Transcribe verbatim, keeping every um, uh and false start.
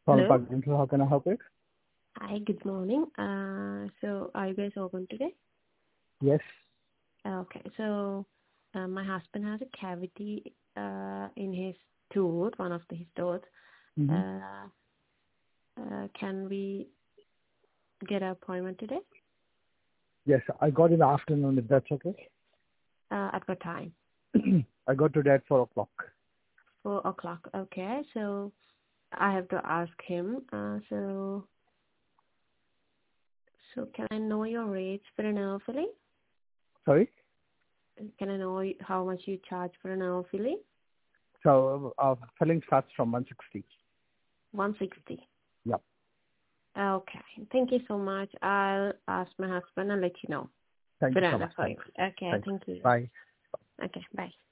Hello? Park Dental, how can I help you? Hi, good morning. Uh, so are you guys open today? Yes. Okay, so uh, my husband has a cavity uh, in his tooth, one of the, his teeth. Mm-hmm. Uh, uh, can we get an appointment today? Yes, I got in the afternoon, if that's okay. Uh, at what time? I got today at four o'clock. Four o'clock. Okay, so I have to ask him. Uh, so, so can I know your rates for an hour filling? Sorry? Can I know how much you charge for an hour filling? So, uh, filling starts from one sixty. One sixty. Yeah. Okay. Thank you so much. I'll ask my husband and let you know. Thank you so Fernanda, much. sorry. Thanks. Okay. Thanks. Thank you. Bye. Okay. Bye.